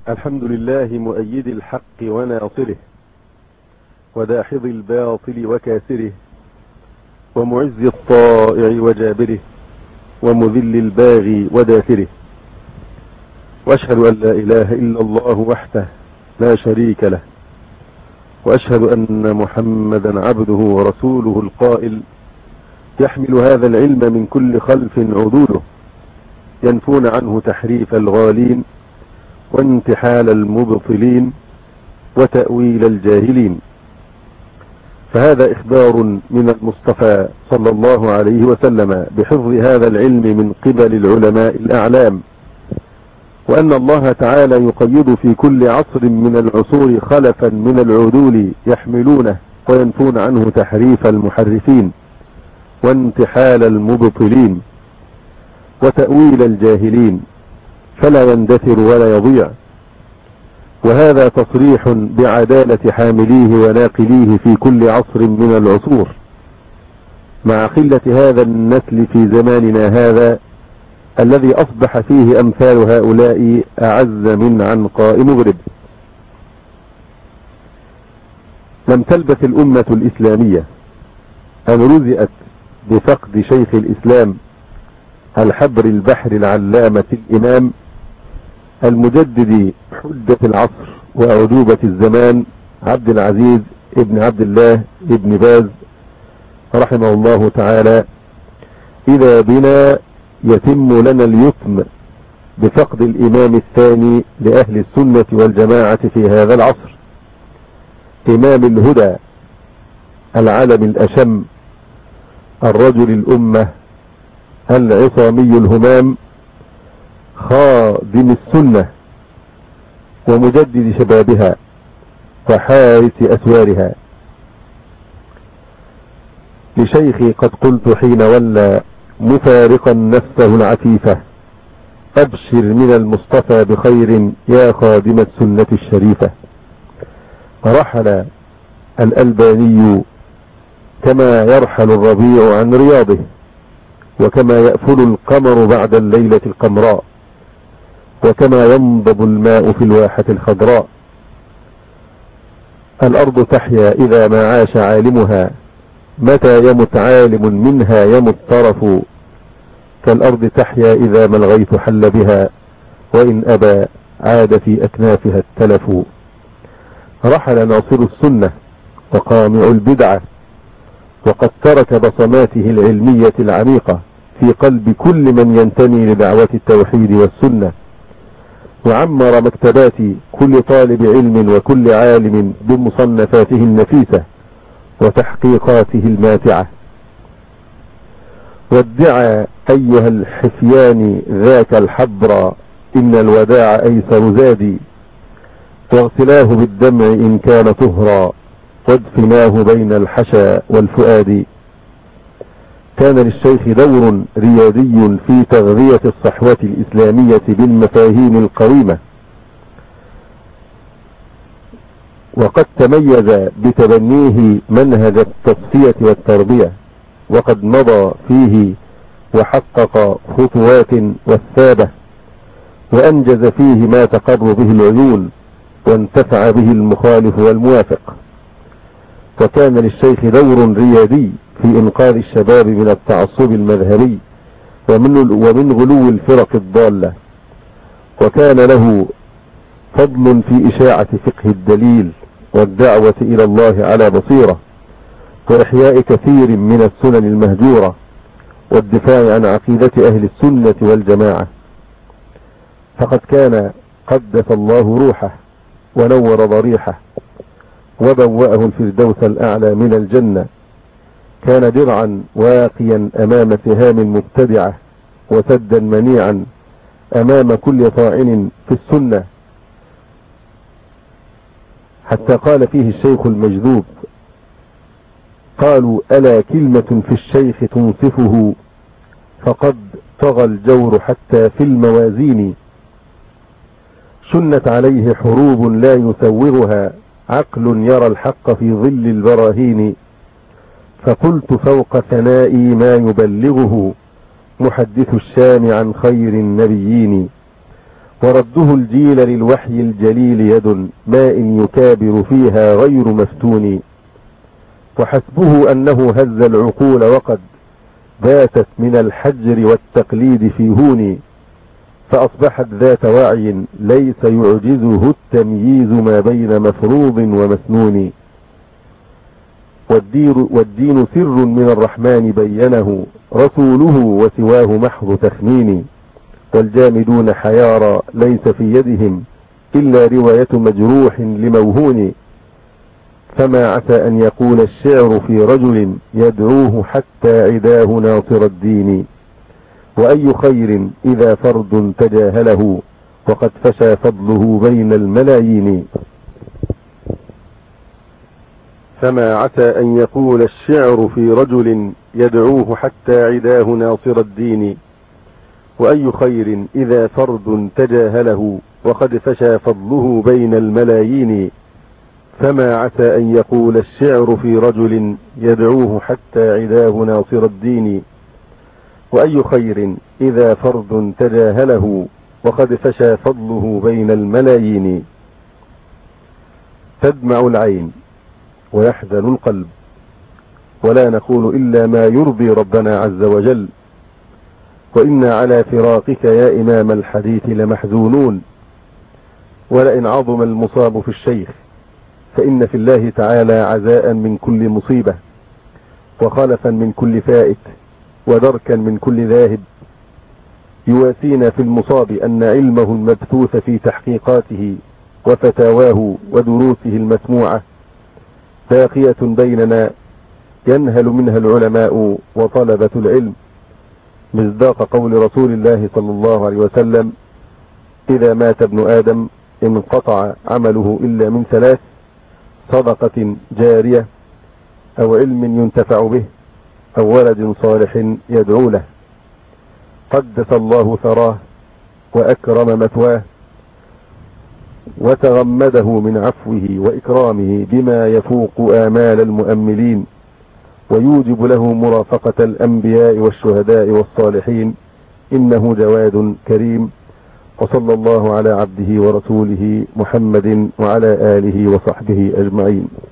الحمد لله مؤيد الحق وناصره، وداحض الباطل وكاسره، ومعز الطائع وجابره، ومذل الباغي ودافره. وأشهد أن لا إله إلا الله وحده لا شريك له، وأشهد أن محمدا عبده ورسوله القائل: يحمل هذا العلم من كل خلف عدوله، ينفون عنه تحريف الغالين، وانتحال المبطلين، وتأويل الجاهلين. فهذا إخبار من المصطفى صلى الله عليه وسلم بحفظ هذا العلم من قبل العلماء الأعلام، وأن الله تعالى يقيد في كل عصر من العصور خلفا من العدول يحملونه وينفون عنه تحريف المحرفين، وانتحال المبطلين، وتأويل الجاهلين، فلا يندثر ولا يضيع. وهذا تصريح بعدالة حامليه وناقليه في كل عصر من العصور، مع قلة هذا النسل في زماننا هذا الذي أصبح فيه أمثال هؤلاء أعز من عنقاء مغرب. لم تلبث الأمة الإسلامية أن رزئت بفقد شيخ الإسلام الحبر البحر العلامة الإمام المجدد حجة العصر وأعجوبة الزمان عبد العزيز ابن عبد الله ابن باز رحمه الله تعالى، إذا بنا يتم لنا اليتم بفقد الإمام الثاني لأهل السنة والجماعة في هذا العصر، إمام الهدى، العلم الأشم، الرجل الأمة، العصامي الهمام، خادم السنة ومجدد شبابها وحارس أسوارها. لشيخي قد قلت حين ولى مفارقا نفسه العفيفة: أبشر من المصطفى بخير يا خادم السنة الشريفة. رحل الألباني كما يرحل الربيع عن رياضه، وكما يأفل القمر بعد الليلة القمراء، وكما ينضب الماء في الواحة الخضراء. الأرض تحيا إذا ما عاش عالمها، متى يمت عالم منها يمت طرف. كالأرض تحيا إذا ما الغيث حل بها، وإن أبى عاد في أكنافها التلف. رحل ناصر السنة وقامع البدعة، وقد ترك بصماته العلمية العميقة في قلب كل من ينتمي لدعوة التوحيد والسنة، وعمر مكتبات كل طالب علم وكل عالم بمصنفاته النفيسة وتحقيقاته الماتعة. وادعى أيها الحفيان ذاك الحبر، إن الوداع أيسر زادي، واغسلاه بالدمع إن كان طهرا، وادفناه بين الحشا والفؤاد. كان للشيخ دور ريادي في تغذية الصحوة الإسلامية بالمفاهيم القويمة، وقد تميز بتبنيه منهج التصفية والتربية، وقد مضى فيه وحقق خطوات وثابة، وأنجز فيه ما تقر به العيون وانتفع به المخالف والموافق. وكان للشيخ دور ريادي في إنقاذ الشباب من التعصب المذهبي ومن غلو الفرق الضالة، وكان له فضل في إشاعة فقه الدليل والدعوة إلى الله على بصيرة، وإحياء كثير من السنن المهجورة، والدفاع عن عقيدة أهل السنة والجماعة. فقد كان قدس الله روحه ونور ضريحه، وبوأه الفردوس الأعلى من الجنة. كان درعا واقيا أمام سهام مبتدعة، وسدا منيعا أمام كل طاعن في السنة، حتى قال فيه الشيخ المجذوب: قالوا ألا كلمة في الشيخ تنصفه، فقد طغى الجور حتى في الموازين. شنت عليه حروب لا يسوغها، عقل يرى الحق في ظل البراهين. فقلت فوق ثنائي ما يبلغه، محدث الشام عن خير النبيين. ورده الجيل للوحي الجليل يد ما إن يكابر فيها غير مفتون. وحسبه أنه هز العقول وقد باتت من الحجر والتقليد في هون، فأصبحت ذات وعي ليس يعجزه التمييز ما بين مفروض ومسنون. والدين سر من الرحمن بينه رسوله وسواه محض تخمين. والجامدون حيارى ليس في يدهم إلا رواية مجروح لموهون. فما عسى أن يقول الشعر في رجل يدعوه حتى عداه ناصر الدين. وأي خير إذا فرد تجاهله وقد فشى فضله بين الملايين. فما عسى أن يقول الشعر في رجل يدعوه حتى عداه ناصر الدين. وأي خير إذا فرد تجاهله وقد فشى فضله بين الملايين. فما عسى أن يقول الشعر في رجل يدعوه حتى عداه ناصر الدين. وأي خير إذا فرد تجاهله وقد فشى فضله بين الملايين. تدمع العين ويحزن القلب ولا نقول إلا ما يرضي ربنا عز وجل. وإنا على فراقك يا إمام الحديث لمحزونون. ولئن عظم المصاب في الشيخ فإن في الله تعالى عزاء من كل مصيبة، وخلفا من كل فائت، ودركا من كل ذاهب. يواسينا في المصاب أن علمه المبثوث في تحقيقاته وفتاواه ودروسه المسموعة باقية بيننا ينهل منها العلماء وطلبة العلم، مصداق قول رسول الله صلى الله عليه وسلم: إذا مات ابن آدم انقطع عمله إلا من ثلاث: صدقة جارية، أو علم ينتفع به، أو ولد صالح يدعو له. قدس الله ثراه وأكرم مثواه وتغمده من عفوه وإكرامه بما يفوق آمال المؤملين ويوجب له مرافقة الأنبياء والشهداء والصالحين، إنه جواد كريم. وصلى الله على عبده ورسوله محمد وعلى آله وصحبه أجمعين.